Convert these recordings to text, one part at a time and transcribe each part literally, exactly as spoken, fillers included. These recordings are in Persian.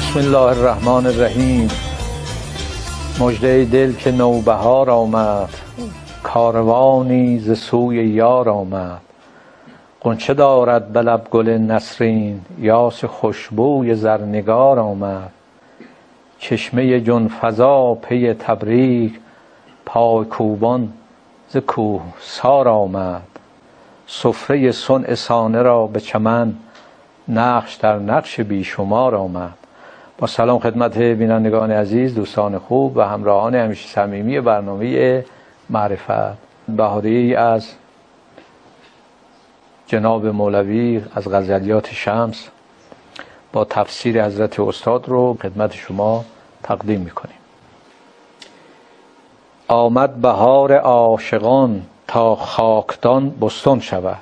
بسم الله الرحمن الرحیم. مژده دل که نوبهار آمد، کاروانی ز سوی یار آمد. غنچه دارد به لب گل نسرین، یاس خوشبوی زرنگار آمد. چشمه جنفزا پی تبریک، پای کوبان ز کوهسار آمد. سفره صنع سانه را به چمن، نقش در نقش بیشمار آمد. با سلام خدمت بینندگان عزیز، دوستان خوب و همراهان همیشه صمیمی برنامه معرفت. بهاره‌ای از جناب مولوی از غزلیات شمس با تفسیر حضرت استاد رو خدمت شما تقدیم میکنیم. آمد بهار عاشقان تا خاکدان بستان شود.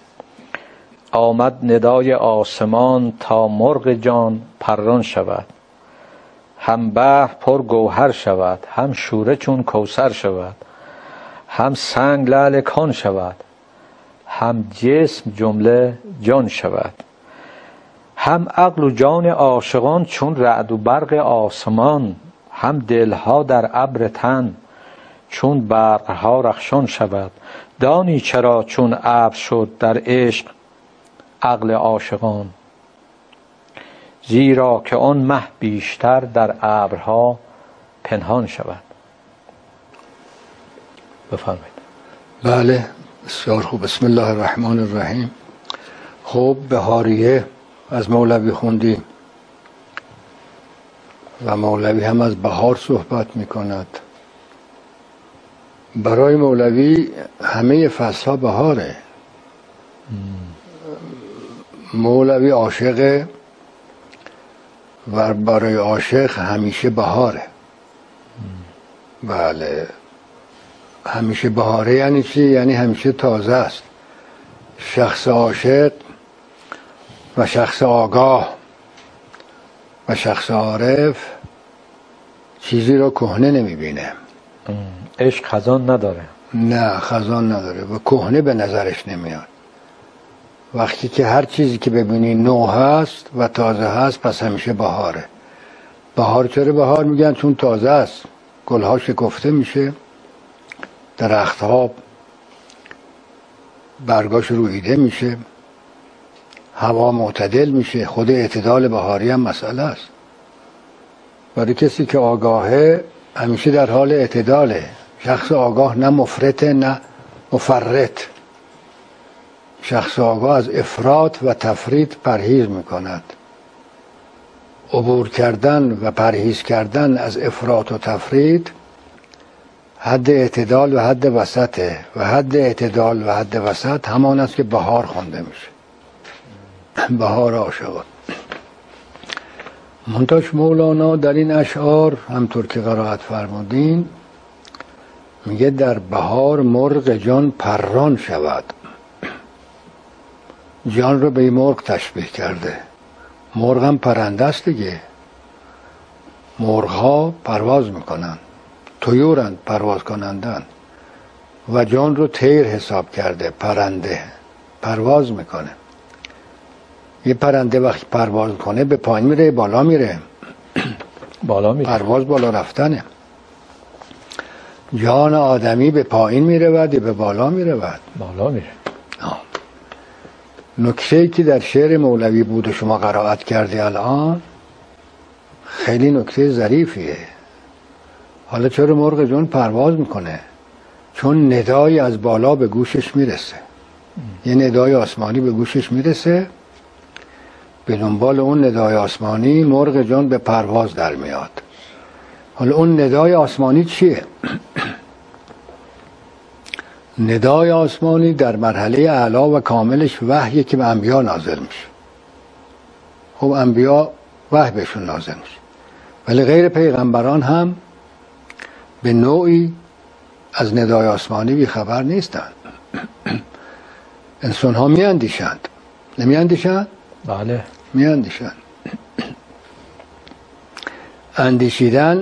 آمد ندای آسمان تا مرغ جان پران شود. هم بحر پر گوهر شود، هم شوره چون کوثر شود. هم سنگ لعل کان شود، هم جسم جمله جان شود. هم عقل و جان عاشقان چون رعد و برق آسمان. هم دلها در ابر تن چون برقها رخشان شود. دانی چرا چون ابر شد در عشق عقل عاشقان؟ زیرا که آن مه بیشتر در ابرها پنهان شود. بفرمایید. بله، بسیار خوب. بسم الله الرحمن الرحیم. خب بهاریه از مولوی خوندی و مولوی هم از بهار صحبت می کند. برای مولوی همه فصلها بهاره. مولوی عاشقه و برای عاشق همیشه بهاره. بله، همیشه بهاره یعنی چی؟ یعنی همیشه تازه است. شخص عاشق و شخص آگاه و شخص عارف چیزی رو کهنه نمیبینه. عشق خزان نداره. نه، خزان نداره و کهنه به نظرش نمیاد. وقتی که هر چیزی که ببینی نو هست و تازه هست، پس همیشه بهاره. بهار چرا بهار میگن؟ چون تازه است. گلها شکفته میشه، درختها برگاش رویده میشه، هوا معتدل میشه. خود اعتدال بهاری هم مسئله است. برای کسی که آگاهه همیشه در حال اعتداله. شخص آگاه نه مفرطه نه مفرط. شخص آگاه از افراط و تفریط پرهیز میکند. عبور کردن و پرهیز کردن از افراط و تفریط حد اعتدال و حد وسطه و حد اعتدال و حد وسط همان است که بهار خوانده میشه. بهار عاشقان. منتاش مولانا در این اشعار همطور که قرائت فرمودین میگه در بهار مرغ جان پران شود. جان رو به مرغ تشبیه کرده. مرغ هم پرنده است دیگه. مرغ ها پرواز میکنن، طیورند، پرواز کنندن و جان رو طیر حساب کرده. پرنده پرواز میکنه. یه پرنده وقتی پرواز کنه به پایین میره بالا میره؟ بالا میره. پرواز بالا رفتنه. جان آدمی به پایین میره و به بالا میره و بالا میره. نکته‌ای که در شعر مولوی بود و شما قرائت کردی الان خیلی نکته ظریفیه. حالا چرا مرغ جان پرواز میکنه؟ چون ندای از بالا به گوشش میرسه. یه ندای آسمانی به گوشش میرسه. به دنبال اون ندای آسمانی مرغ جان به پرواز در میاد. حالا اون ندای آسمانی چیه؟ ندای آسمانی در مرحله اعلا و کاملش وحیه که به انبیا نازل میشه. خب انبیا وحی بهشون نازل میشه، ولی غیر پیغمبران هم به نوعی از ندای آسمانی بی خبر نیستند. انسان ها می اندیشند. نمی اندیشند؟ بله می اندیشند. اندیشیدن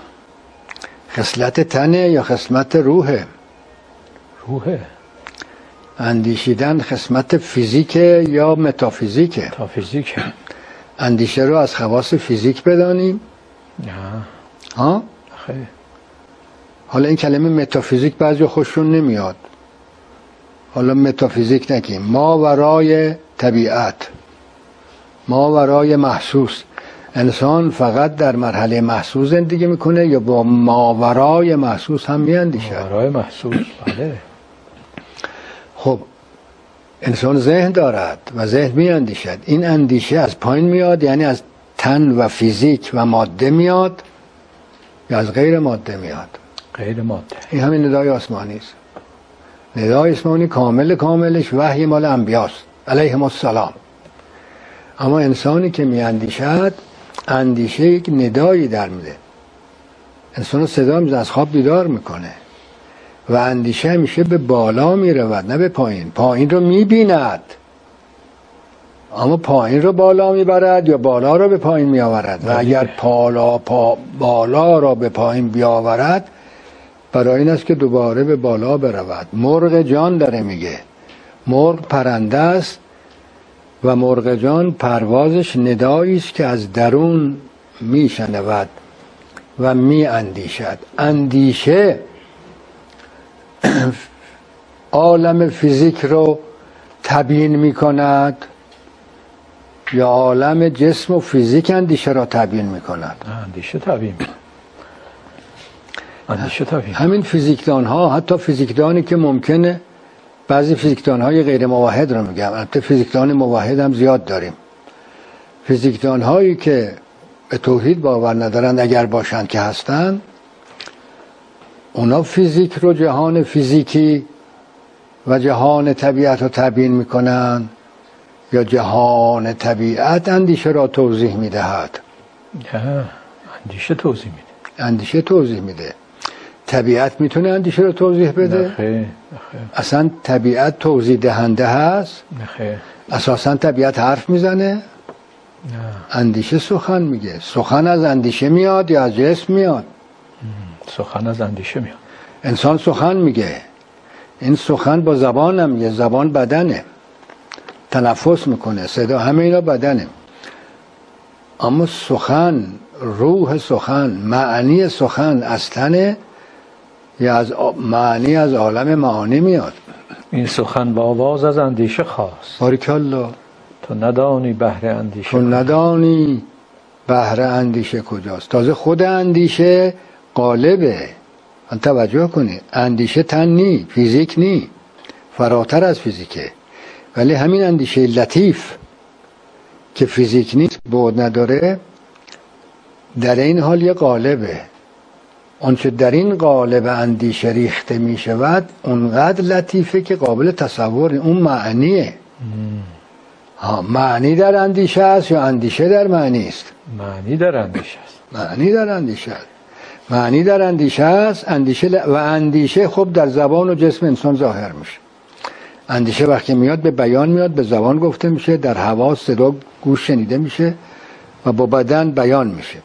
خصلت تنه یا خصلت روحه؟ روحه. اندیشیدن خصلت فیزیکه یا متافیزیکه؟ متافیزیکه. اندیشه رو از خواص فیزیک بدانیم؟ نه. ها؟ خیر. حالا این کلمه متافیزیک بعضی خوششون نمیاد، حالا متافیزیک نگیم، ما ورای طبیعت، ما ورای محسوس. انسان فقط در مرحله محسوس زندگی میکنه یا با ماورای محسوس هم میاندیشد؟ ماورای محسوس، بله. خب انسان ذهن دارد و ذهن میاندیشد. این اندیشه از پایین میاد، یعنی از تن و فیزیک و ماده میاد یا از غیر ماده میاد؟ غیر ماده. این همین ندای آسمانی است. ندای آسمانی کامل کاملش وحی مال انبیاست علیهم السلام. اما انسانی که میاندیشد، اندیشه یک ندایی در میده، انسان رو صدا میزنه، از خواب بیدار میکنه و اندیشه همیشه به بالا میرود نه به پایین. پایین رو میبیند اما پایین رو بالا میبرد یا بالا رو به پایین میآورد. و اگر پالا پا بالا را به پایین بیاورد، برای این است که دوباره به بالا برود. مرغ جان داره میگه، مرغ پرنده است و مرغ جان پروازش ندایی است که از درون میشنود و می اندیشد. اندیشه عالم فیزیک رو تبیین می کند یا عالم جسم و فیزیک اندیشه را تبیین می کند؟ اندیشه تبیین می اندیشه تبیین. همین فیزیکدان ها، حتی فیزیکدانی که ممکنه، بعضی فیزیکدان های غیر موحد رو میگم، البته فیزیکدان موحد هم زیاد داریم، فیزیکدان هایی که به توحید باور ندارند اگر باشند که هستند، اونا فیزیک رو، جهان فیزیکی و جهان طبیعت رو تبیین میکنن یا جهان طبیعت اندیشه را توضیح میدهد؟ اندیشه توضیح میده. اندیشه توضیح میده. طبیعت میتونه اندیشه رو توضیح بده؟ نخیر. اصلا طبیعت توضیح دهنده هست؟ نخیر. اساسا طبیعت حرف میزنه؟ نه. اندیشه سخن میگه. سخن از اندیشه میاد یا از جسم میاد؟ سخن از اندیشه میاد. انسان سخن میگه، این سخن با زبان هم میگه، زبان بدنه، تنفس میکنه، صدا، همه اینا بدنه. اما سخن، روح سخن، معنی سخن از تنه یا از معنی از عالم معانی میاد؟ این سخن با آواز از اندیشه خواست. باریکالله. تو ندانی بحر اندیشه، تو ندانی بحر اندیشه کجاست. تازه خود اندیشه قالبه. من توجه کنی، اندیشه تن نی، فیزیک نی، فراتر از فیزیکه. ولی همین اندیشه لطیف که فیزیک نیست، بعد نداره، در این حال یه قالبه. آنچه در این قالب اندیشه ریخته می شود اونقدر لطیفه که قابل تصور، اون معنیه. ها، معنی در اندیشه است یا اندیشه در معنی است؟ معنی در اندیشه است. معنی در اندیشه است. معنی در اندیشه است. اندیشه ل... و اندیشه خب در زبان و جسم انسان ظاهر میشه. اندیشه وقتی میاد به بیان میاد، به زبان گفته میشه، در حواس صدا گوش شنیده میشه و با بدن بیان میشه.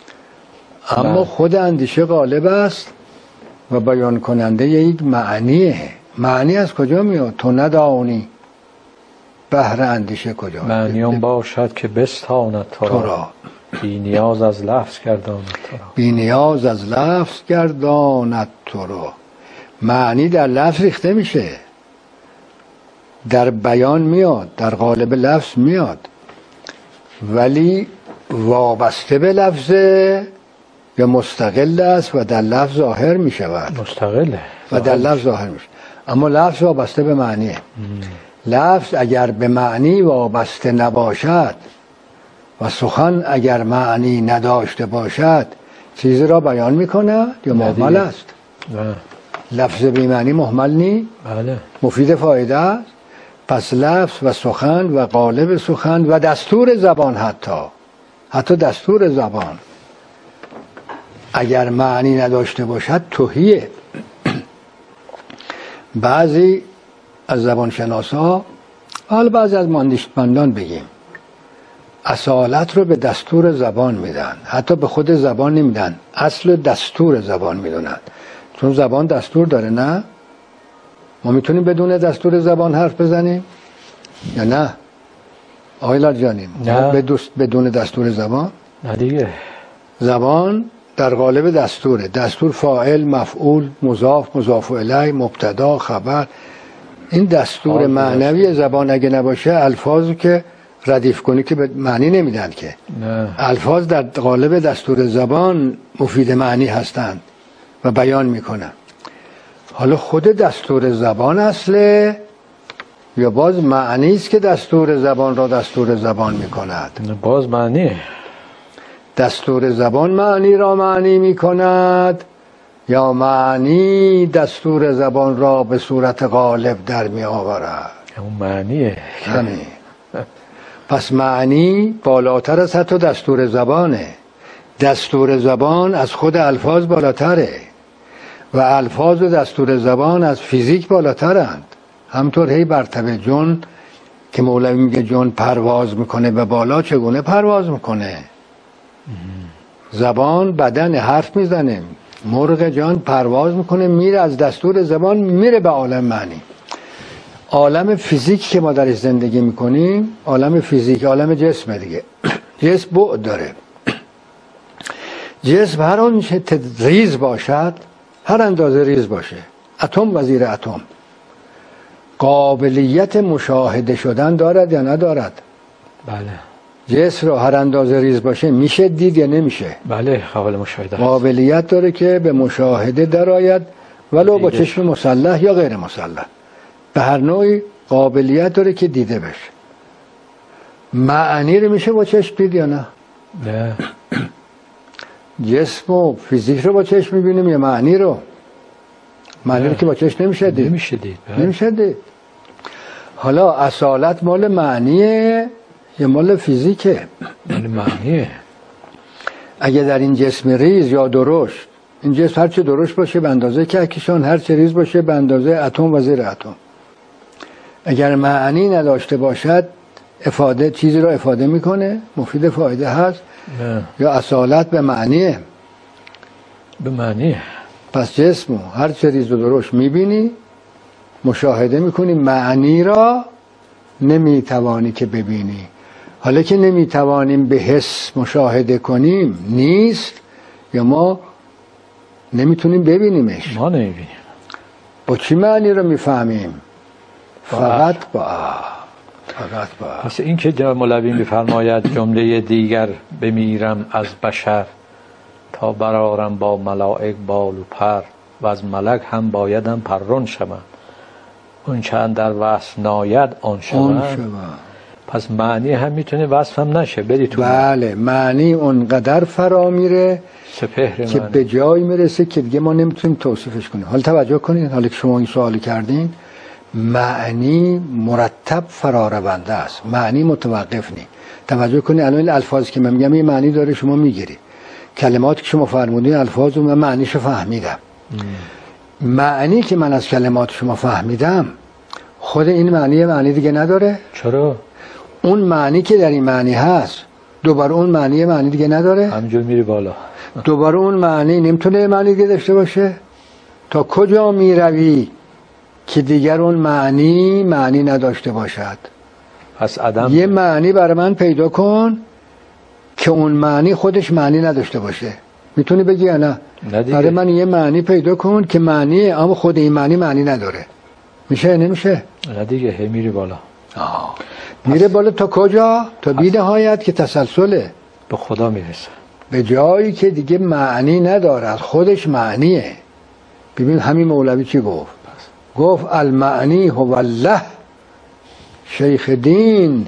اما خود اندیشه غالب است و بیان کننده یک معنیه. معنی از کجا میاد؟ تو ندانی بحر اندیشه کجا؟ معنی اون باشد که بستاند تو را، بی نیاز از لفظ گرداند تو را. بی نیاز از لفظ گرداند تو را. معنی در لفظ ریخته میشه، در بیان میاد، در قالب لفظ میاد، ولی وابسته به لفظه یا مستقل است و در لفظ ظاهر می شود؟ مستقله و در لفظ ظاهر می شود. اما لفظ وابسته به معنیه. لفظ اگر به معنی وابسته نباشد و سخن اگر معنی نداشته باشد، چیزی را بیان می کند یا مهمل است؟ نه. لفظ بی معنی مهمل نی؟ بله. مفید فایده است. پس لفظ و سخن و قالب سخن و دستور زبان، حتی حتی دستور زبان اگر معنی نداشته باشد تهیه. بعضی از زبانشناسا، حالا بعضی از ماندیشمندان بگیم، اصالت رو به دستور زبان میدن، حتی به خود زبان نمیدن، اصل دستور زبان میدونن. چون زبان دستور داره، نه؟ ما میتونیم بدون دستور زبان حرف بزنیم یا نه؟ آقای لاریجانی ما بدون دستور زبان نه دیگه. زبان در قالب دستوره، دستور فاعل، مفعول، مضاف، مضاف الیه، مبتدا، خبر. این دستور معنوی زبان اگه نباشه الفاظو که ردیف کنی که به معنی نمیدن که. نه. الفاظ در قالب دستور زبان مفید معنی هستند و بیان میکنن. حالا خود دستور زبان اصله یا باز معنی است که دستور زبان را دستور زبان میکند؟ باز معنی. دستور زبان معنی را معنی میکند یا معنی دستور زبان را به صورت غالب در می آورد؟ اون معنیه. همین. پس معنی بالاتر از حتی دستور زبانه. دستور زبان از خود الفاظ بالاتره و الفاظ و دستور زبان از فیزیک بالاترند. همطور هی برتبه جن که مولوی میگه جن پرواز میکنه به بالا، چگونه پرواز میکنه؟ زبان بدن حرف میزنه، مرغ جان پرواز میکنه میره از دستور زبان میره به عالم معنی. عالم فیزیک که ما درش زندگی میکنیم عالم فیزیک، عالم جسمه دیگه. جسم بعد داره. جسم هر آنچه ریز باشد، هر اندازه ریز باشه، اتم و زیر اتم، قابلیت مشاهده شدن دارد یا ندارد؟ بله. جسم رو هر اندازه ریز باشه میشه دید یا نمیشه؟ بله قابل مشاهده. قابلیت داره که به مشاهده درآید ولو با چشم مسلح یا غیر مسلح، به هر نوعی قابلیت داره که دیده بشه. معنی رو میشه با چشم دید یا نه؟ نه. جسم و فیزیک رو با چشم میبینیم یا معنی رو؟ معنی رو که با چشم نمیشه دید. نمیشه دید. نمیشه دید. حالا اصالت مال معنیه یا مال فیزیکه؟ مال معنیه. اگه در این جسم ریز یا درشت، این جسم هر چه درشت باشه به اندازه کهکشان، هر چه ریز باشه به اندازه اتم و زیر اتم، اگر معنی نداشته باشد افاده چیزی رو افاده میکنه، مفید فایده هست؟ نه. یا اصالت به معنیه؟ به معنیه. پس جسمو هر چه ریز و درشت میبینی، مشاهده میکنی، معنی را نمیتوانی که ببینی. حالا که نمیتوانیم به حس مشاهده کنیم نیست یا ما نمیتونیم ببینیمش؟ ما نمیبینیم. با چی معنی رو میفهمیم؟ فقط با فقط با پس این که جناب مولوی میفرماید جمله دیگر بمیرم از بشر تا برارم با ملائک بال و پر و از ملک هم بایدم پرون شوم، اون چند در وصف ناید آن شوم. پس معنی هم میتونه وصف هم نشه، بری تو. بله معنی اونقدر فرا میره سپهر که معنی. به جایی میرسه که دیگه ما نمیتونیم توصیفش کنیم. حالا توجه کنید، حالا که شما این سوال کردین، معنی مرتب فرا رونده است، معنی متوقف نی. توجه کنید الان این الفاظ که من میگم این معنی داره شما میگیری، کلماتی که شما فرمودین الفاظ رو من معنیشو فهمیدم. ام. معنی که من از کلمات شما فهمیدم خود این معنی معنی دیگه نداره؟ چرا؟ اون معنی که در این معنی هست دوباره اون معنی معنی دیگه نداره؟ همینجور میری بالا. دوباره اون معنی نمیتونه معنی دیگه داشته باشه؟ تا کجا میروی که دیگر اون معنی معنی نداشته باشد؟ پس عدم یه معنی برای من پیدا کن که اون معنی خودش معنی نداشته باشه. میتونی بگی یا نه؟ برای من یه معنی پیدا کن که معنی اما خود این معنی معنی نداره. میشه نمیشه؟ نه دیگه هی میری بالا. آه. میره بالا تا کجا؟ تا بی نهایت که تسلسله، به خدا میرسه، به جایی که دیگه معنی ندارد، خودش معنیه. ببین همین مولوی چی گفت؟ گفت المعنی هو الله شیخ دین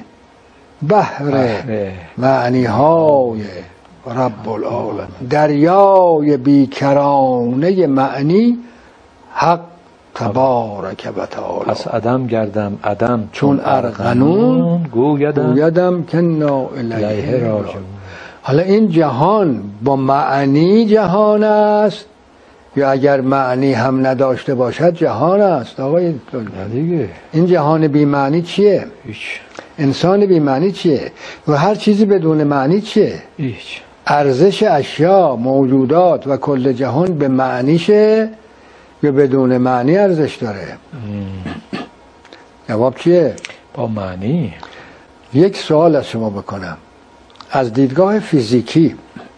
بحر معنی های رب العالمین، دریای بیکرانه معنی حق تبارک و تعالی. پس عدم گردم عدم چون ارغنون گویدم, گویدم که نا الیه راجعون. حالا این جهان با معنی جهان است یا اگر معنی هم نداشته باشد جهان است؟ آقای دیگه این جهان بی معنی چیه؟ هیچ. انسان بی معنی چیه؟ و هر چیزی بدون معنی چیه؟ هیچ. ارزش اشیا، موجودات و کل جهان به معنیشه یا بدون معنی ارزش داره؟ جواب چیه؟ با معنی. یک سوال از شما بکنم. از دیدگاه فیزیکی،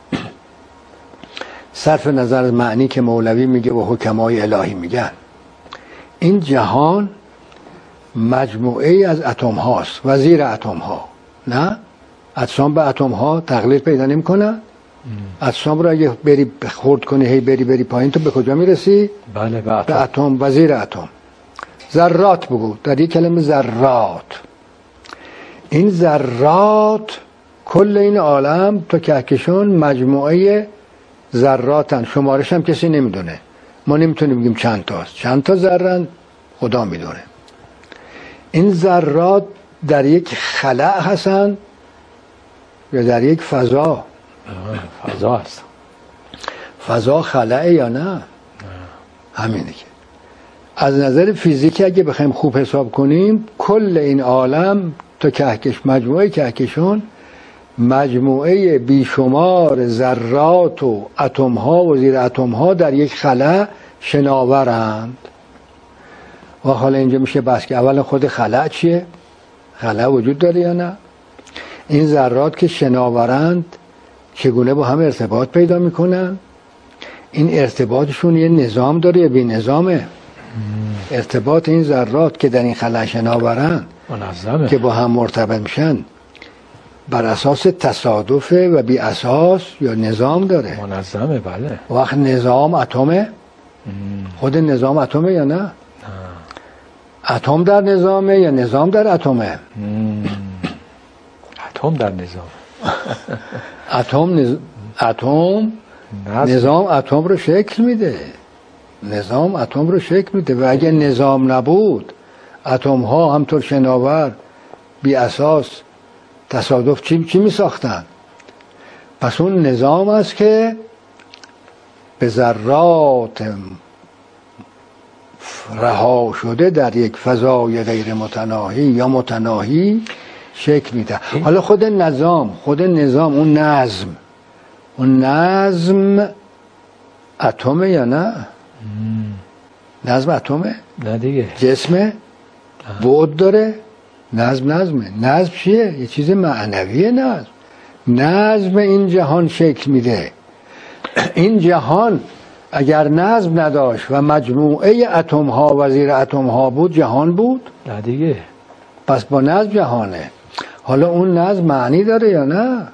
صرف نظر از معنی که مولوی میگه و حکمای الهی میگن، این جهان مجموعه از اتم هاست، وزیر اتم ها. نه؟ اجسام به اتم ها تقلیل پیدا نمی‌کنن. اجسام رو اگه بری خورد کنی هی بری بری پایین، تو به کجا میرسی؟ بله به اتم. به اتم، وزیر اتم. ذرات بگو، در یک کلمه ذرات. این ذرات کل این عالم تا کهکشان مجموعه ذراتن، شمارش هم کسی نمیدونه. ما نمیتونیم بگیم چند تاست، چند تا ذرن خدا میدونه. این ذرات در یک خلأ هستن یا در یک فضا؟ فضا هست. فضا خلأ یا نه؟ نه. همینه که از نظر فیزیکی اگه بخوایم خوب حساب کنیم، کل این عالم تا کهکش مجموعه کهکشان مجموعه بیشمار ذرات و اتم ها و زیر اتم ها در یک خلأ شناورند. و حالا اینجا میشه بس که اول خود خلأ چیه؟ خلأ وجود داره یا نه؟ این ذرات که شناورند چگونه با هم ارتباط پیدا میکنن؟ این ارتباطشون یه نظام داره یا بی نظامه؟ ارتباط این ذرات که در این خلأ شناورند منظمه، که با هم مرتبط میشن، بر اساس تصادفه و بی اساس یا نظام داره؟ منظمه. بله. وقت نظام اتمه؟ خود نظام اتمه یا نه؟ نه. اتم در نظامه یا نظام در اتمه؟ اتم در نظام. اتم نز... اتم نظام اتم رو شکل میده. نظام اتم رو شکل میده و اگه نظام نبود، اتم ها همطور شناور بی اساس تصادف چی چی می ساختن؟ پس اون نظام است که به ذرات رها شده در یک فضای غیر متناهی یا متناهی شکل میده. حالا خود نظام، خود نظام، اون نظم، اون نظم اتمه یا نه؟ نظم اتمه؟ نه دیگه. جسمه؟ بعد داره؟ نظم نظمه. نظم چیه؟ یه چیز معنویه. نظم نظم این جهان شکل میده. این جهان اگر نظم نداشت و مجموعه اتم ها و زیر اتم ها بود، جهان بود؟ نه دیگه. پس با نظم جهانه. حالا اون نظم معنی داره یا نه؟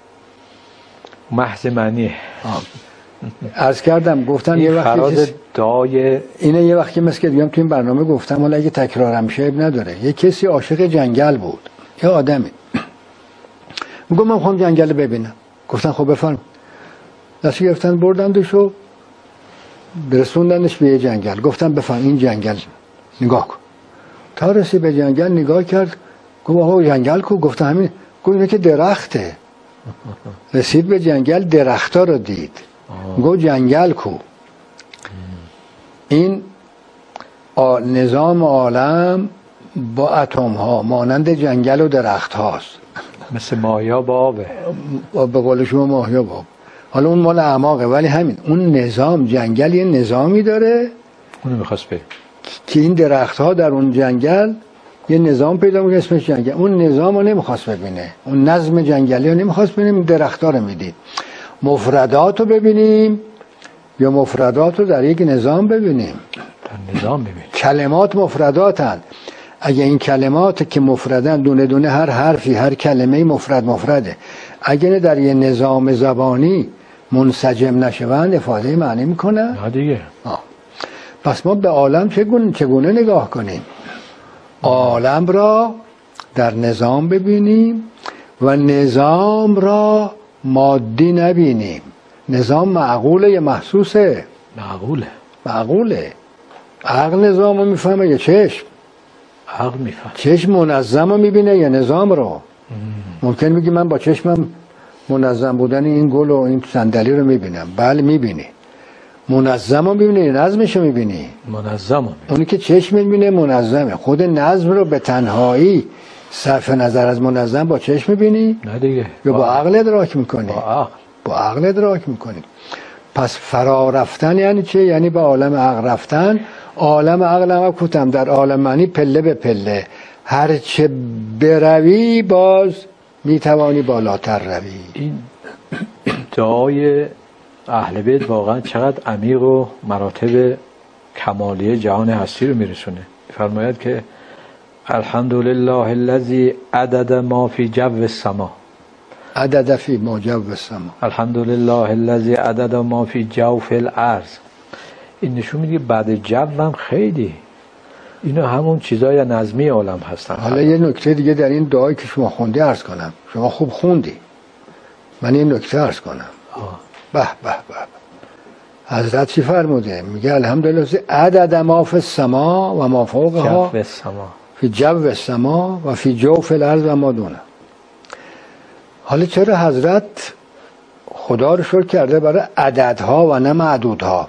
محض معنیه. عرض کردم گفتن یه وقتی کس... دای اینه یه وقتی مثل که دیگم تو این برنامه گفتم، حالا اگه تکرارم شه اب نداره. یه کسی عاشق جنگل بود، یه آدمی میگم من میخوام جنگل ببینم. گفتن خب بفرم. دستی گرفتن بردندشو برسوندنش به یه جنگل. گفتن بفرم این جنگل نگاه کن. تا رسی به جنگل نگاه کرد، گفت آقا جنگل کو؟ گفت همین. گفت اینه که درخته. رسید به جنگل، درختا رو دید. گفت جنگل کو؟ این نظام عالم با اتم ها مانند جنگل و درخت هاست، مثل ماهیاب آبه. به قول شما ماهیاب آب. حالا اون مال اعماقه، ولی همین اون نظام جنگل یه نظامی داره. اونو میخواست بگم که این درخت ها در اون جنگل یه نظام پیدا میکنه اسمش جنگل. اون نظام رو نمیخواست ببینه، اون نظم جنگلی رو نمیخواست ببینیم، درخت ها رو میدید. مفردات رو ببینیم یا مفردات رو در یک نظام ببینیم؟ در نظام ببینیم. کلمات مفرداتن. اگه این کلمات که مفردن، دونه دونه هر حرفی هر کلمه مفرد مفرده، اگه در یه نظام زبانی منسجم نشوند افاده معنی میکنه؟ نه دیگه. آه. پس ما به عالم چگونه, چگونه نگاه کنیم؟ عالم را در نظام ببینیم و نظام را مادی نبینیم. نظام معقوله یا محسوسه؟ معقوله. معقوله. عقل نظام رو میفهمه یا چشم؟ عقل میفهمه. چشم منظم رو میبینه یا نظام رو؟ ام. ممکن میگی من با چشمم منظم بودن این گل و این صندلی رو میبینم. بله میبینی. منظم رو میبینی یا نظمش رو میبینی؟ منظم رو میبینی. اونی که چشم میبینه منظمه. خود نظم رو به تنهایی صرف نظر از منظم با چشم میبینی؟ نه دیگه. یا با عقل ادراک میکنی؟ با عقل. با عقل ادراک میکنی. پس فرا رفتن یعنی چه؟ یعنی به عالم عقل رفتن. عالم عقل هم کتم در عالم معنی پله به پله، هرچه بروی باز میتوانی بالاتر روی. این دعای اهل بیت واقعا چقدر عمیق و مراتب کمالی جهان هستی رو میرسونه. فرماید که الحمدلله الذی عدد ما فی جو السما، عدد فی ما جو السما، الحمدلله الذی عدد ما فی جوف الارض. این نشون میده بعد جو هم خیلی اینا همون چیزای نظمی عالم هستن. حالا یه نکته دیگه در این دعایی که شما خوندی عرض کنم. شما خوب خوندی، من یه نکته عرض کنم. به به به حضرت چی فرموده؟ میگه الحمدلله عدد ما فی السما و ما فوقها جو السما، فی جو السما و فی جوف الارض و ما دونه. حالا چرا حضرت خدا رو شکر کرده برای عددها و نه معدودها؟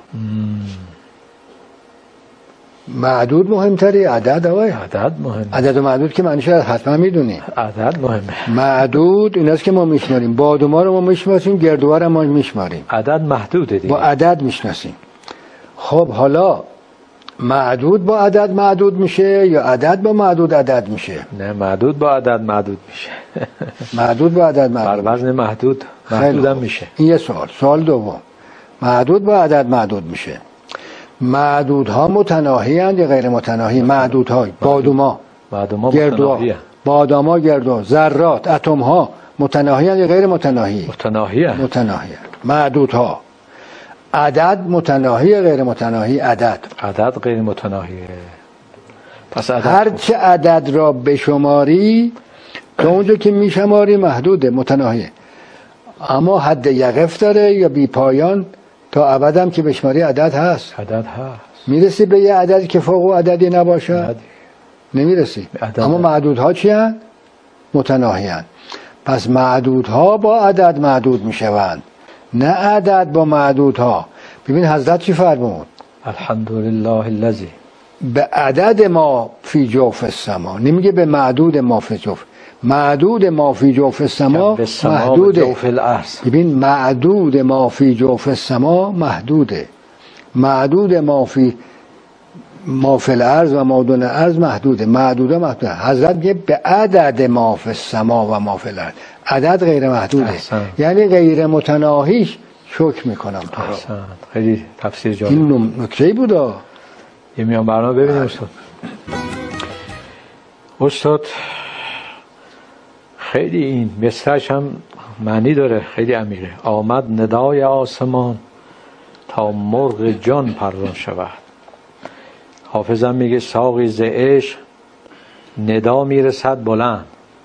معدود مهمتری عدد؟ آقای عدد مهمه. عدد و معدود که معنیش حتما میدونی. عدد مهمه. معدود ایناست که ما میشماریم، بادوما رو ما میشماریم، گردوها رو ما میشماریم. عدد محدوده دیگه، با عدد میشناسیم. خب حالا معدود با عدد معدود میشه یا عدد با معدود عدد میشه؟ نه، معدود با عدد معدود میشه. معدود با عدد معدود بر وزن محدود محدود هم میشه. این یه سوال. سوال دوم، معدود با عدد معدود میشه. معدودها متناهی اند یا غیر متناهی؟ معدودها بادوما، بادوما گردوها، باداما، گردو، ذرات، اتم ها متناهی اند یا غیر متناهی؟ متناهی اند. متناهی اند. معدودها. عدد متناهی یا غیر متناهی؟ عدد عدد غیر متناهیه. پس عدد هر چه عدد را بشماری تا اونجا که میشماری محدوده، متناهیه. اما حد یقف داره یا بی پایان تا ابدم که بشماری عدد هست. عدد هست. میرسی به یه عددی که فوق عددی نباشه؟ عدد. نمیرسی. عدد. اما معدودها چی هست؟ متناهی هست. پس معدودها با عدد معدود میشوند، نه عدد با معدودها. ببین حضرت چی فرمود؟ الحمدلله الذی به عدد ما فی جوف السما، نمیگه به معدود ما فی جوف. معدود ما فی جوف السما محدوده. جوف الارض. ببین معدود ما فی جوف السما محدوده، معدود ما فی ما فی الارض و ما دون الارض محدوده. معدوده محدوده. حضرت میگه به عدد ما فی السما و ما فی الارض. عدد غیر محدوده، احسن. یعنی غیر متناهیش شکر میکنم تو رو. خیلی تفسیر جالب. این نکته‌ای بودا. یه میان برنامه ببینیم استاد. استاد خیلی این مصرعش هم معنی داره، خیلی عمیقه. آمد ندای آسمان تا مرغ جان پران شود. حافظم میگه ساقی ز عشق ندا میرسد بلند،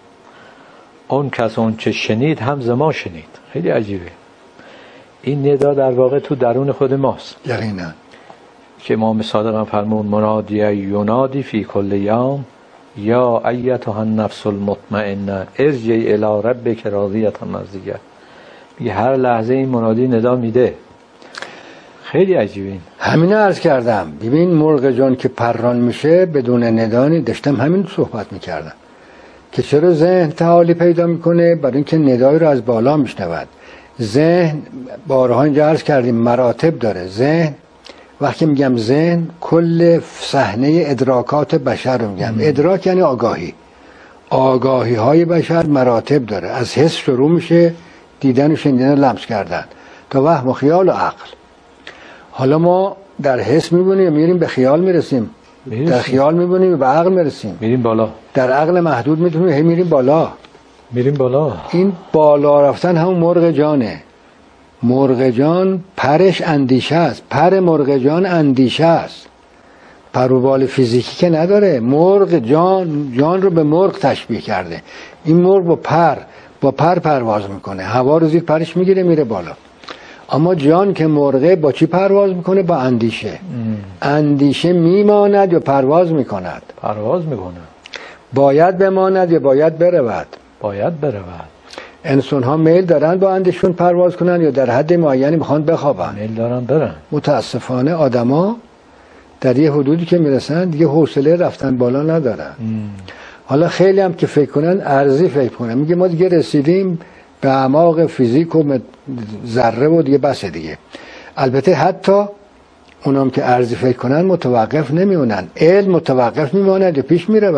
اون کس اون چه شنید هم ز ما شنید. خیلی عجیبه. این ندا در واقع تو درون خود ماست. یقینا. که امام صادق هم فرمون منادی ینادی فی کل یوم یا ایتها النفس المطمئنه ارجعی الی ربک راضیة مرضیه. میگه هر لحظه این منادی ندا میده. خیلی عجیبه. این همین عرض کردم. ببین مرغ جان که پران میشه بدون ندانی، داشتم همین صحبت میکردم که چرا ذهن تعالی پیدا میکنه؟ برای اینکه ندای رو از بالا میشنود. ذهن بارها اینجا عرض کردیم مراتب داره. ذهن وقتی میگم ذهن کل صحنه ادراکات بشر رو میگم. ادراک یعنی آگاهی. آگاهی های بشر مراتب داره. از حس شروع میشه، دیدن و شنیدن و لمس کردن، تا وهم و خیال و عقل. حالا ما در حس میبونیم میریم به خیال میرسیم، میرسیم. در خیال میبونیم به عقل میرسیم، میریم بالا. در عقل محدود میتونیم هی میریم بالا، میریم بالا. این بالا رفتن همون مرغ جانه. مرغ جان پرش اندیشه است. پر مرغ جان اندیشه است. پر و بال فیزیکی که نداره. مرغ جان جان رو به مرغ تشبیه کرده. این مرغ با پر با پر پرواز میکنه، هوا رو زیر پرش میگیره میره بالا. اما جان که مرغه با چی پرواز میکنه؟ با اندیشه. ام. اندیشه میماند یا پرواز میکند؟ پرواز میکنه. باید بماند یا باید برود؟ باید برود. انسان ها میل دارن با اندیشون پرواز کنن یا در حد معینی میخوان بخوابن؟ میل دارن برن. متاسفانه آدما در یه حدودی که میرسن دیگه حوصله رفتن بالا ندارن. ام. حالا خیلی هم که فکر کنن ارزی فکر کنن، میگه ما دیگه رسیدیم به اعماق فیزیک و ذره و دیگه بسه دیگه. البته حتی اونام که ارزی فکر کنن متوقف نمیمونن. علم متوقف میماند یا پیش میرود؟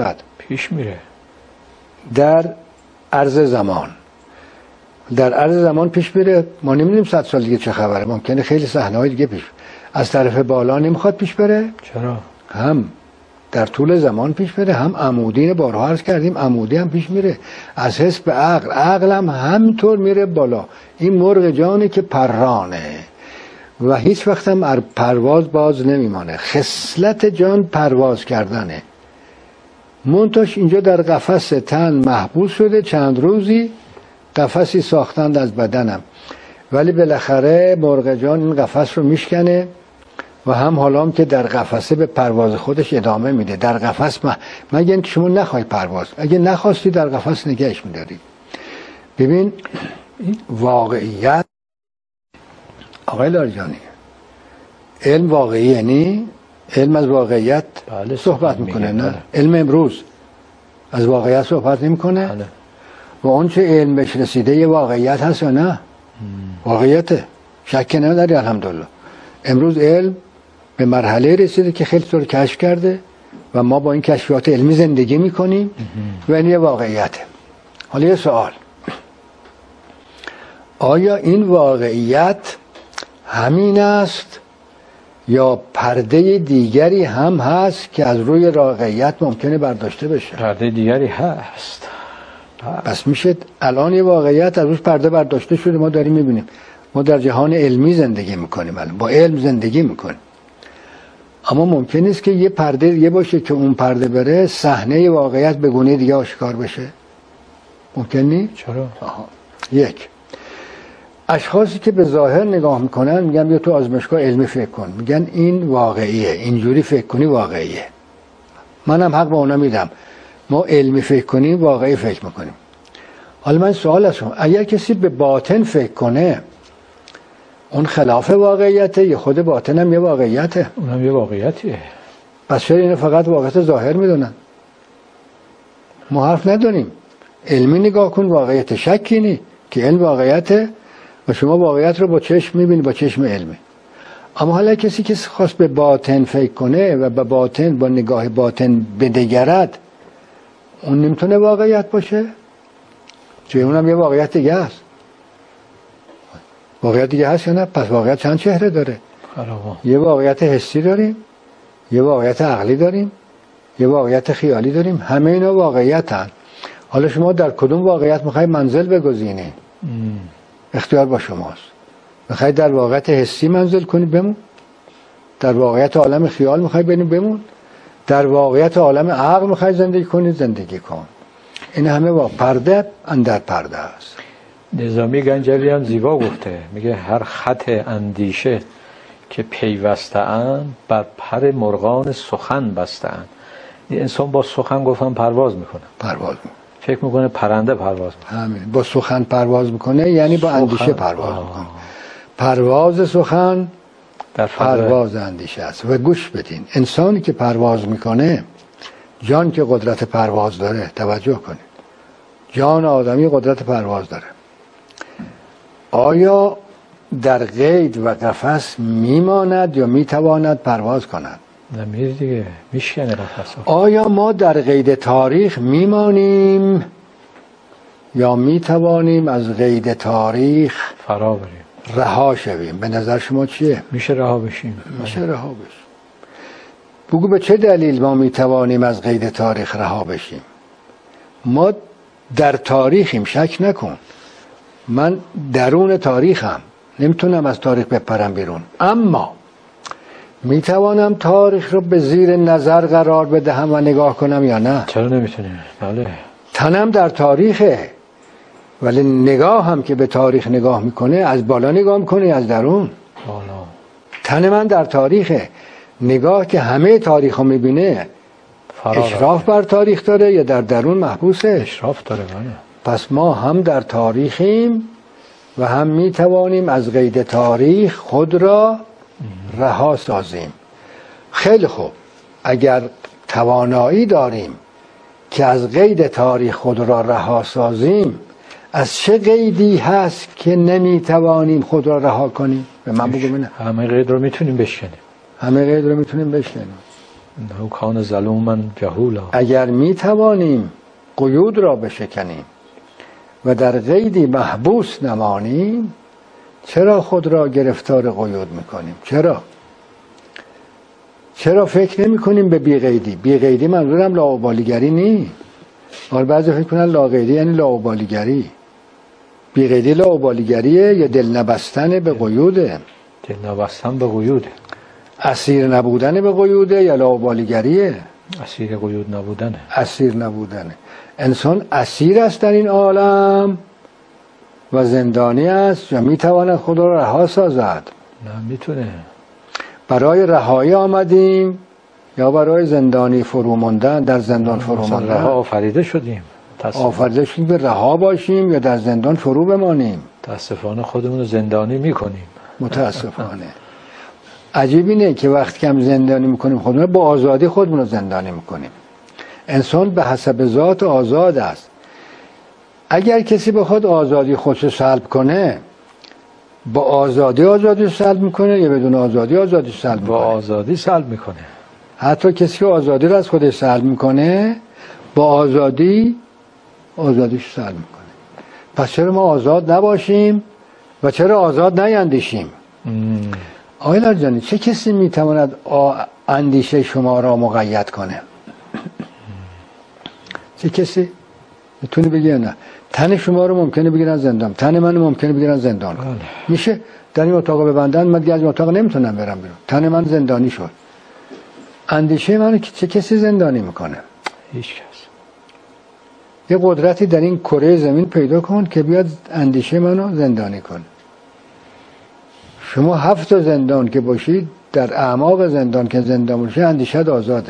پیش میره در عرض زمان. در عرض زمان پیش میره. ما نمیدونیم صد سال دیگه چه خبره، ممکنه خیلی صحنه‌های دیگه پیش. از طرف بالا نمیخواد پیش بره. چرا؟ هم در طول زمان پیش بره، هم عمودی، بارها عرض کردیم عمودی هم پیش میره، از حس به عقل، عقل هم همینطور میره بالا. این مرغ جانی که پرانه و هیچ وقت هم پرواز باز نمیمانه. خصلت جان پرواز کردنه. منتش اینجا در قفس تن محبوس شده، چند روزی قفسی ساختند از بدنم، ولی بالاخره مرغ جان این قفس رو میشکنه و هم حالا هم که در قفسه به پرواز خودش ادامه میده. در قفس م... مگه اینکه شما نخوای پرواز، اگه نخواستی در قفس نگهش میداری. ببین واقعیت آقای لاریجانی، علم واقعی یعنی علم از واقعیت بله صحبت میکنه، نه بله. علم امروز از واقعیت صحبت نمیکنه. بله. و اون چه علم بهش رسیده یه واقعیت هست یا نه؟ واقعیته، شک نداری. الحمدلله امروز علم به مرحله رسیده که خیلی طور کشف کرده و ما با این کشفیات علمی زندگی میکنیم و این یه واقعیته. حالا یه سوال، آیا این واقعیت همین است یا پرده دیگری هم هست که از روی واقعیت ممکنه برداشته بشه؟ پرده دیگری هست. پس میشه الان یه واقعیت از روش پرده برداشته شده، ما داریم میبینیم. ما در جهان علمی زندگی میکنیم، الان با علم زندگی میکنیم، اما ممکن است که یه پرده دیگه باشه که اون پرده بره صحنه واقعیت به گونه دیگه آشکار بشه. ممکن نیست؟ چرا؟ آها. یک، اشخاصی که به ظاهر نگاه میکنن میگن بیا تو آزمایشگاه علمی فکر کن، میگن این واقعیه، اینجوری فکر کنی واقعیه. منم حق به اونا میدم، ما علمی فکر کنیم واقعی فکر میکنیم. حالا من سوال هستم، اگر کسی به باطن فکر کنه اون خلاف واقعیته یا خود باطن هم یه واقعیته؟ اونم یه واقعیتیه. پس چرا اینو فقط واقعیت ظاهر میدونن؟ ما حرف نداریم، علمی نگاه کن واقعیت، شکی نی که علم واقعیته و شما واقعیت رو با چشم میبینی، با چشم علمی. اما حالا کسی که خواست به باطن فکر کنه و به باطن با نگاه باطن بدگرد، اون نمیتونه واقعیت باشه؟ چون اونم یه واقعیت دیگه هست. واقعیت دیگه هست یا نه؟ پس واقعیت چند چهره داره؟ خرابا. یه واقعیت حسی داریم، یه واقعیت عقلی داریم، یه واقعیت خیالی داریم. همه اینا واقعیت هست. حالا شما در کدوم واقعیت میخوای منزل بگزینی؟ اختیار با شماست. میخوای در واقعیت حسی منزل کنی بمون؟ در واقعیت عالم خیال میخوای بمون بمون؟ در واقعیت عالم عقل میخوای زندگی کنی زندگی کن. این همه با پرده اندر پرده است. نظامی گنجوی هم زیبا گفته، میگه هر خط اندیشه که پیوسته اند بر پر مرغان سخن بسته اند. انسان با سخن گفتم پرواز میکنه، پرواز میکنه، فکر میکنه پرنده پرواز میکنه. همین با سخن پرواز میکنه، یعنی با سخن. اندیشه پرواز آه. میکنه. پرواز سخن در فضای... پرواز اندیشه است. و گوش بدین، انسانی که پرواز میکنه، جان که قدرت پرواز داره، توجه کنید، جان آدمی قدرت پرواز داره. آیا در قید و قفس میماند یا میتواند پرواز کند؟ نمیره دیگه، میشکنه قفس. آیا ما در قید تاریخ میمانیم یا میتوانیم از قید تاریخ فرا بریم، رها شویم؟ به نظر شما چیه؟ میشه رها بشیم. میشه رها بشیم. بگو به چه دلیل ما میتوانیم از قید تاریخ رها بشیم؟ ما در تاریخیم، شک نکن. من درون تاریخم، نمیتونم از تاریخ بپرم بیرون، اما میتوانم تاریخ رو به زیر نظر قرار بدهم و نگاه کنم یا نه؟ چرا نمیتونیم؟ بله. تنم در تاریخه، ولی نگاه هم که به تاریخ نگاه میکنه از بالا نگاه میکنه از درون. بالا. تن من در تاریخه، نگاه که همه تاریخ رو میبینه اشراف بر تاریخ داره یا در درون محبوسه؟ اشراف داره. بله. پس ما هم در تاریخیم و هم میتوانیم از قید تاریخ خود را رها سازیم. خیلی خوب، اگر توانایی داریم که از قید تاریخ خود را رها سازیم، از چه قیدی هست که نمیتوانیم خود را رها کنیم؟ به من بگو. نه همه قید رو میتونیم بشکنیم. همه قید رو میتونیم بشکنیم. انه کان ظلوما جهولا. اگر می توانیم قیود را بشکنیم و در قیدی محبوس نمانیم، چرا خود را گرفتار قیود میکنیم؟ چرا؟ چرا فکر نمی کنیم به بیقیدی؟ بیقیدی منظورم لاابالیگری نی. حال بعضی فکر کنن لاقیدی یعنی لاابالیگری. بیقیدی لاابالیگریه یا دل نبستن به قیوده؟ دل نبستن به قیوده. اسیر نبودن به قیوده یا لاابالیگریه؟ اسیر قیود نبودنه. اسیر نبودنه. انسان اسیر است در این عالم و زندانی است یا میتواند خود را رها سازد؟ نه میتونه. برای رهایی آمدیم یا برای زندانی فرو ماندن، در زندان فرو ماندن؟ رها آفریده شدیم. آفریده شدیم به رها باشیم یا در زندان فرو بمانیم؟ متاسفانه خودمون رو زندانی میکنیم. متاسفانه. عجیب اینه که وقتی که هم زندانی میکنیم خودمون، با آزادی خودمون رو زندانی میکنیم. انسان به حسب ذات آزاد است. اگر کسی بخواد آزادی خودش رو سلب کنه، با آزادی آزادی رو سلب میکنه یا بدون آزادی آزادی رو سلب میکنه؟ با آزادی سلب میکنه. حتی کسی که آزادی رو از خودش سلب میکنه، با آزادی آزادیش رو سلب میکنه. پس چرا ما آزاد نباشیم و چرا آزاد نیندیشیم؟ آقای لرجانی، چه کسی میتواند اندیشه شما را مقید کنه؟ چه کسی میتونه بگه نه؟ تن شما رو ممکنه بگیرن زندان، تن من ممکنه بگیرن زندان کنه. میشه در این اتاق ببندن، من دیگه از این اتاق نمیتونم برم بیرون، تن من زندانی شد. اندیشه من رو چه کسی زندانی میکنه؟ هیچ کس. یه قدرتی در این کره زمین پیدا کن که بیاد اندیشه منو زندانی کنه. شما هفت زندان که باشید، در اعماق زندان که زندان باشید، اندیشه آزاده.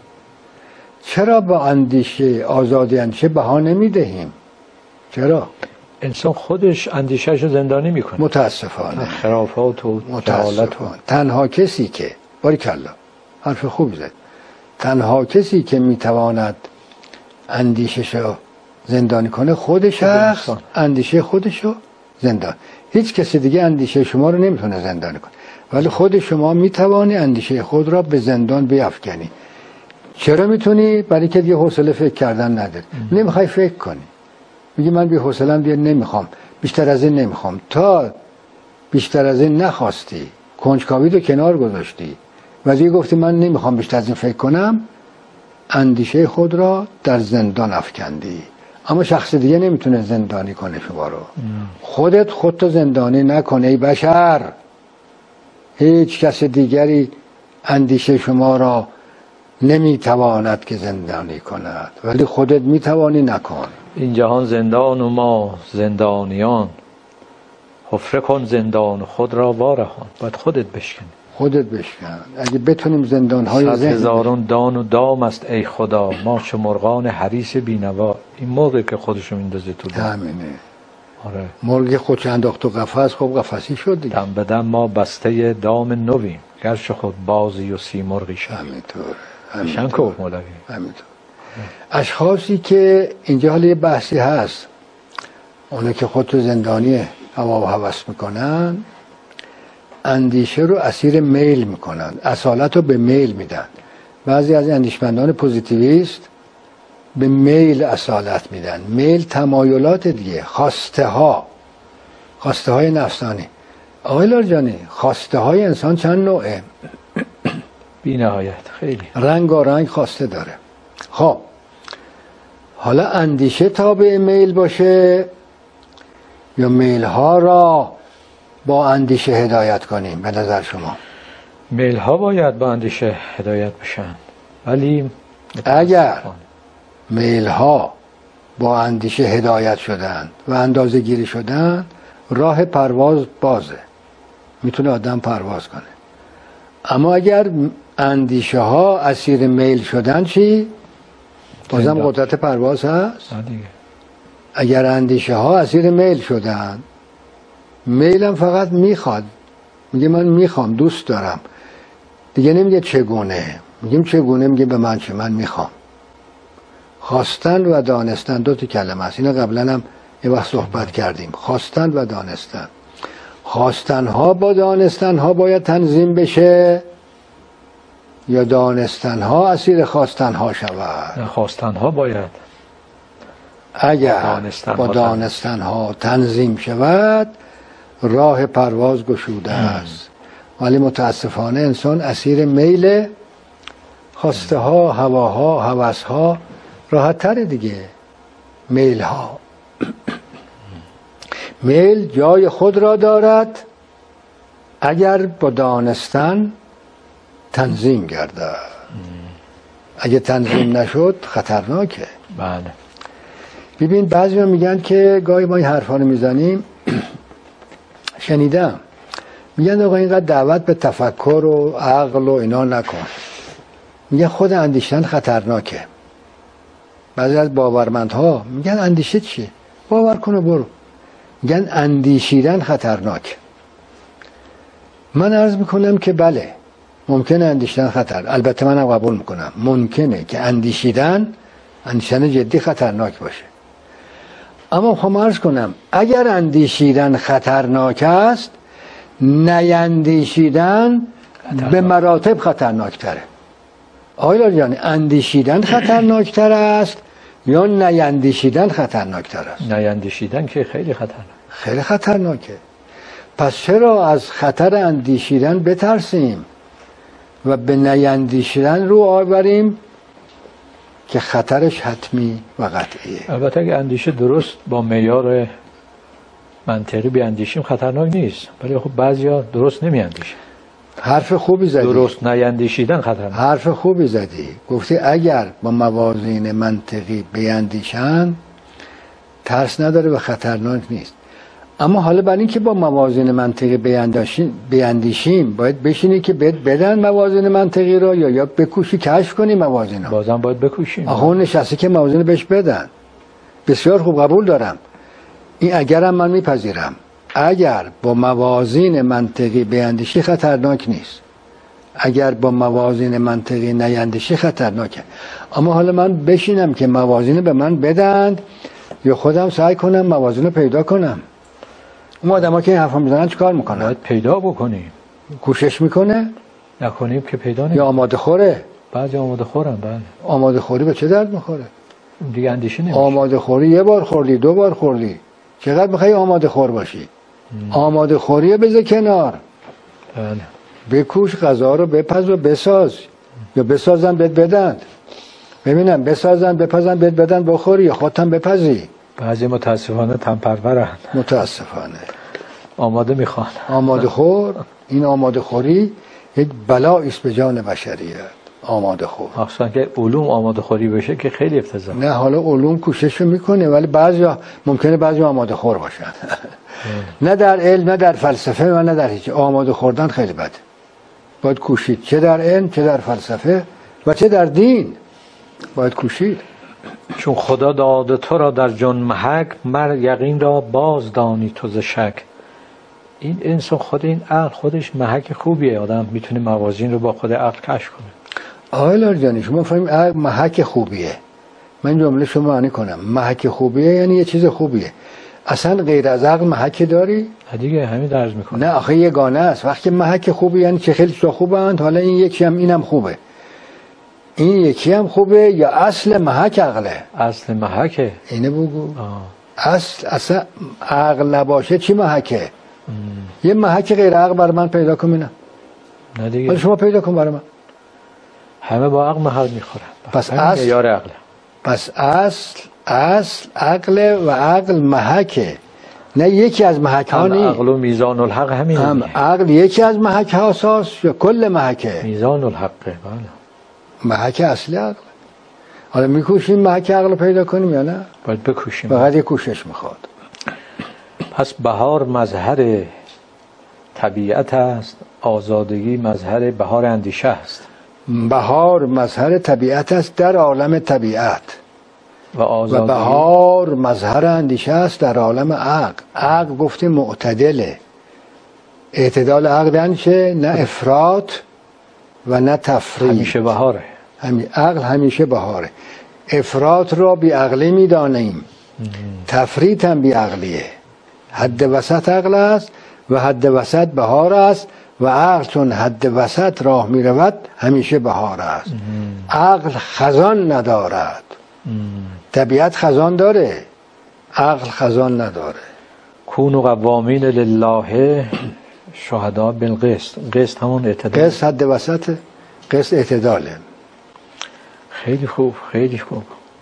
چرا با اندیشه آزادی اندیشه بها نمیدهیم؟ چرا؟ انسان خودش اندیشهش رو زندانی میکنه. متاسفانه. خرافات و جهالت. تنها کسی که باریکلا حرف خوبی زد، تنها کسی که میتواند اندیشش رو زندانی کنه خودش هست. اندیشه خودش رو زندان. هیچ کسی دیگه اندیشه شما رو نمیتونه زندانی کنه، ولی خود شما میتوانی اندیشه خود را به زندان بیافکنی. چرا میتونی؟ برای که دیگه حوصله فکر کردن نداری. نمیخوای فکر کنی، میگی من بی حوصله‌ام دیگه نمیخوام، بیشتر از این نمیخوام. تا بیشتر از این نخواستی، کنجکاوی رو کنار گذاشتی و دیگه گفتی من نمیخوام بیشتر از این فکر کنم، اندیشه خود را در زندان افکندی. اما شخص دیگه نمیتونه زندانی کنه شما رو. خودت خودتو زندانی نکنه ای بشر. هیچ کس دیگری اندیشه شما را نمیتواند که زندانی کند، ولی خودت میتوانی. نکن. این جهان زندان و ما زندانیان، حفره کن زندان خود را وارهان. باید خودت بشکنی. خودت بشکن. اگه بتونیم زندان‌های ذهن، صد هزاران دان و دام است ای خدا، ما چه مرغان حریص بینوا. این مرغی که خودشو میندازه تو دام. همینه. آره. مرغ خودش انداخت تو قفس، خب قفسی شد دیگه. دم به دم ما بسته دام نویم، گرچه خود بازی و سی مرغی شد. همینطور. همینطور. همینطور. اشخاصی که اینجا حالا یه بحثی هست، اونه که خودتو زندانی هوا و هوس میکنن، اندیشه رو اسیر میل میکنن، اصالت رو به میل میدن. بعضی از اندیشمندان پوزیتیویست به میل اصالت میدن. میل تمایلات دیگه، خواسته ها، خواسته های نفسانی. آقای لرجانی، خواسته های انسان چند نوعه؟ بی نهایت. خیلی رنگ و رنگ خواسته داره. خب حالا اندیشه تابع میل باشه یا میل ها را با اندیشه هدایت کنیم؟ به نظر شما میل ها باید با اندیشه هدایت بشن، ولی اگر میل ها با اندیشه هدایت شدن و اندازه گیری شدن، راه پرواز بازه، میتونه آدم پرواز کنه. اما اگر اندیشه ها اسیر میل شدن چی؟ بازم قدرت پرواز هست؟ اگر اندیشه ها اسیر میل شدن، میلم فقط میخواد، میگه من میخوام، دوست دارم، دیگه نمیگه چگونه. میگیم چگونه، میگه به من چه، من میخوام. خواستن و دانستن دو تا کلمه است. اینا قبلا هم یه وقت صحبت کردیم. خواستن و دانستن. خواستن ها با دانستن ها باید تنظیم بشه یا دانستنها اسیر خواستنها شود؟ خواستنها باید اگر دانستنها با دانستنها تنظیم شود راه پرواز گشوده است. ولی متاسفانه انسان اسیر میل خواسته ها، هواها، هوس ها راحت تره دیگه. میل ها میل جای خود را دارد اگر با دانستن تنظیم گردد. اگه تنظیم نشد خطرناکه. بله. ببین بعضی ها میگن که گاهی ما این حرفا رو میزنیم شنیدم میگن آقا اینقدر دعوت به تفکر و عقل و اینا نکن. میگن خود اندیشتن خطرناکه. بعضی از باورمندها میگن اندیشه چیه؟ باور کن و برو. میگن اندیشیدن خطرناک. من عرض میکنم که بله ممکنه اندیشیدن خطر، البته منم قبول میکنم ممکنه که اندیشیدن اندیشیدن جدی خطرناک باشه. اما خواهم عرض کنم اگر اندیشیدن خطرناک است نیندیشیدن به مراتب خطرناک تره. آقای جان اندیشیدن خطرناک تر است یا نیندیشیدن خطرناک تر است؟ نیندیشیدن که خیلی خطرناک. خیلی خطرناکه. پس چرا از خطر اندیشیدن بترسیم و به نیندیشیدن رو آوریم که خطرش حتمی و قطعیه؟ البته اگه اندیشه درست با معیار منطقی بیاندیشیم خطرناک نیست، ولی خب بعضیا درست نمیاندیشن. حرف خوبی زدی. درست نیندیشیدن خطرناک. حرف خوبی زدی. گفتی اگر با موازین منطقی بیاندیشن ترس نداره و خطرناک نیست. اما حالا برای اینکه با موازین منطقی بیاندیشیم باید بشینی که بد بدن موازین منطقی را یا یا بکوشی کشف کنی موازین را. بازم باید بکوشیم. آخه اون نشسته که موازین بهش بدن. بسیار خوب قبول دارم. این اگرم من میپذیرم. اگر با موازین منطقی بیاندیشی خطرناک نیست. اگر با موازین منطقی نیندیشی خطرناکه. اما حالا من بشینم که موازین به من بدن یا خودم سعی کنم موازین رو پیدا کنم. اون آدم ها که این حرفا میزنن چیکار میکنن؟ باید پیدا بکنیم. کوشش میکنه؟ نکنیم که پیدا نمیکنه. یا آماده خوره؟ بعضی آماده خورن. بله. آماده خوری به چه درد میخوره؟ دیگه اندیشه نمیشه. آماده خوری یه بار خوردی دو بار خوردی چقدر میخوای آماده خور باشی؟ ام. آماده خوری بذار کنار. بله. بکوش غذا رو بپز و بساز. ام. یا بسازن بهت بدن. ببینم بسازن بپزن بهت بدن بخوری یا خودت بپزی. بعضی متاسفانه تنپرورن. متاسفانه آماده میخوان. آماده خور. این آماده خوری یک بلایی است به جان بشریت. آماده خور مخصوصا که علوم آماده خوری بشه که خیلی افتضاح. نه حالا علوم کوشش میکنه ولی بعضیا ممکنه بعضی آماده خور باشن. نه در علم نه در فلسفه و نه در هیچ. آماده خوردن خیلی بده. باید کوشید چه در علم چه در فلسفه و چه در دین باید کوشید. چون خدا داده تو را در جان محک مر یقین را باز دانی تو ز شک. این انسان خود این عقل خودش محک خوبیه. آدم میتونه موازین رو با خود عقل کشف کنه. آقای لارجانی شما فهمید عقل محک خوبیه. من جمله شما معنی کنم محک خوبیه یعنی یه چیز خوبیه. اصلا غیر از عقل محک داری؟ دیگه همین درز میکنه. نه آخه یگانه است. وقتی محک خوبه یعنی چه خیلی تا خوبند حالا این یکی هم اینم خوبه. این یکی هم خوبه یا اصل محک عقله؟ اصل محکه. اینه بگو. آه. اصل اصلا عقل نباشه چی محکه؟ ام. یه محک غیر عقل برای من پیدا کن نه. نه دیگه. ولی شما پیدا کن برای من. همه با عقل محل میخورن. پس اصل معیار عقل. پس اصل اصل عقل و عقل محکه. نه یکی از محک ها نیست. عقل و میزان الحق همین. هم عقل یکی از محک ها اساس یا کل محکه؟ میزان الحق. بله. محک اصلی عقل. حالا میکوشیم محک عقل رو پیدا کنیم یا نه؟ باید بکوشیم. فقط یه کوشش میخواد. پس بهار مظهر طبیعت است، آزادگی مظهر بهار اندیشه است. بهار مظهر طبیعت است در عالم طبیعت و آزادگی و بهار مظهر اندیشه است در عالم عقل. عقل گفتیم معتدله. اعتدال عقل یعنی چه؟ نه افراط و نه تفریط. همیشه بهاره. همی عقل همیشه بهاره. افراط را بی عقلی می دانیم. تفریط هم بی عقلیه. حد وسط عقل است و حد وسط بهار است و عقل چون حد وسط راه می رود همیشه بهار است. عقل خزان ندارد. طبیعت خزان داره، عقل خزان نداره. کونوا قوامین لله شهدا بالقسط. قسط همون اعتدال. قسط حد وسط، قسط اعتداله. خیلی خوب، خیلی خوب.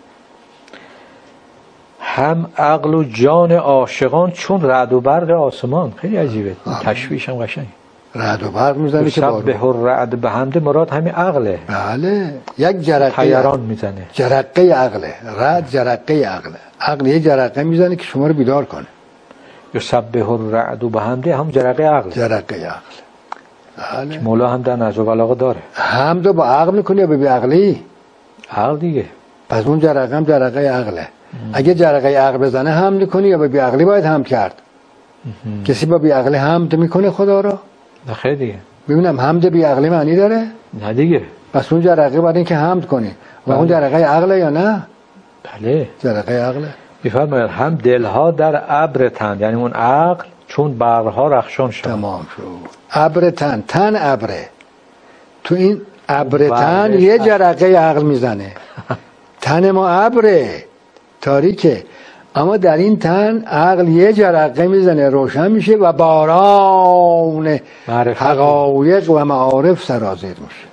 هم عقل و جان عاشقان چون رعد و برق آسمان. خیلی عجیبه، تشبیهش هم قشنگ. رعد و برق میزنه که بارون. سبح الرعد بحمد مراد همین عقله. بله، یک جرقه طیران میزنه. جرقه عقله. رعد جرقه عقله. عقل یه جرقه میزنه که شما رو بیدار کنه. یسبح الرعد بحمده هم جرقه عقل. جرقه عقل. بله. مولا هم در نهج البلاغه داره. حمدو با عقل میکنی یا به بی عقلی؟ عقل دیگه. پس اون جرقه هم جرقه عقله. ام. اگه جرقه عقل بزنه حمد میکنی یا به بی عقلی باید حمد کرد؟ ام. کسی با بی عقلی حمد میکنه خدا رو؟ نه خیلی دیگه. ببینم حمد بی عقلی معنی داره؟ نه دیگه. پس اون جرقه باید این که حمد کنی. و بله. اون جرقه عقله یا نه؟ بله. جرقه عقله. میفرماید هم دلها در ابر تن، یعنی اون عقل چون برقها رخشان شد. تمام شد. ابر تن، تن ابره. تو این ابر تن یه جرقه عقل میزنه. تن ما ابره، تاریکه، اما در این تن عقل یه جرقه میزنه، روشن میشه و باران حقایق و معارف سرازیر میشه.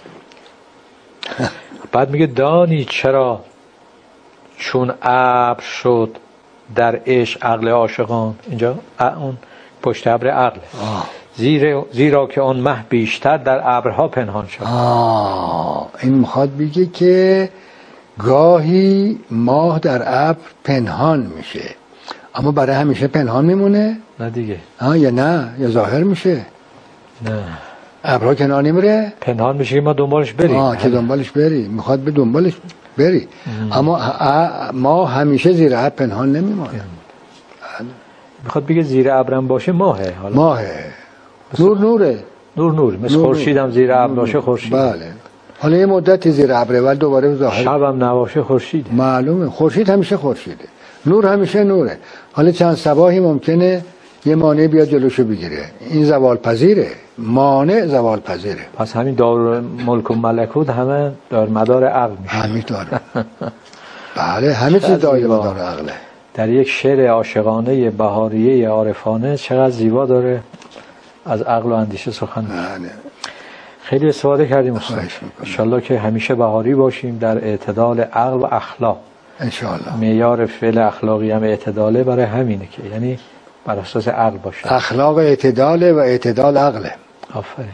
بعد میگه دانی چرا چون ابر شد در عشق عقل عاشقان. اینجا اون پشت ابر عقل. زیرا زیرا که اون مه بیشتر در ابرها پنهان شد. آه این میخواد بگه که گاهی ماه در ابر پنهان میشه، اما برای همیشه پنهان میمونه؟ نه دیگه. آه یا نه، یا ظاهر میشه؟ نه، ابرها کنار نمیره؟ پنهان میشه که ما دنبالش بریم. آه که دنبالش بری، میخواد به دنبالش بری. ام. اما ما همیشه زیر ابر پنهان نمیمونه. میخواد بگه زیر ابرم باشه ماهه. حالا ماهه، نور نوره، نور نور، مثل خورشید هم زیر ابر باشه خورشید. بله. حالا یه مدتی زیر ابره ولی دوباره ظاهر. شبم نباشه خورشید. معلومه، خورشید همیشه خورشیده، نور همیشه نوره. حالا چند صباحی ممکنه یه مانع بیاد جلوشو بگیره، این زوال پذیره، مانع زوال پذیره. پس همین دار ملک و ملکوت همه دار مدار عقل میشه. همین داره. بله، همه چیز دار مدار عقله. در یک شعر عاشقانه بهاریه عارفانه چقدر زیبا داره از عقل و اندیشه سخن. بله. خیلی استفاده کردیم استاد. انشالله که همیشه بهاری باشیم در اعتدال عقل و اخلاق. انشالله. معیار فعل اخلاقی هم اعتداله، برای همینه که یعنی بر اساس عقل باشه. اخلاق اعتداله و اعتدال عقله. آفرین.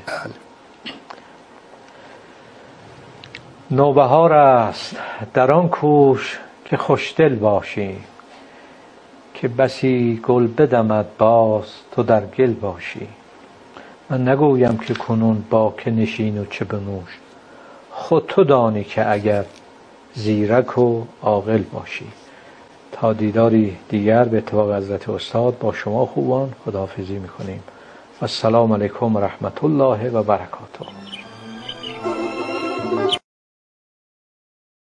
نوبهار است در آن کوش که خوشدل باشی، که بسی گل بدمد باز تو در گل باشی. من نگویم که کنون با که نشین و چه بنوش، خود تو دانی که اگر زیرک و عاقل باشی. تا دیداری دیگر به اتفاق حضرت استاد با شما خوبان خداحافظی میکنیم. السلام علیکم و رحمت الله و برکاته.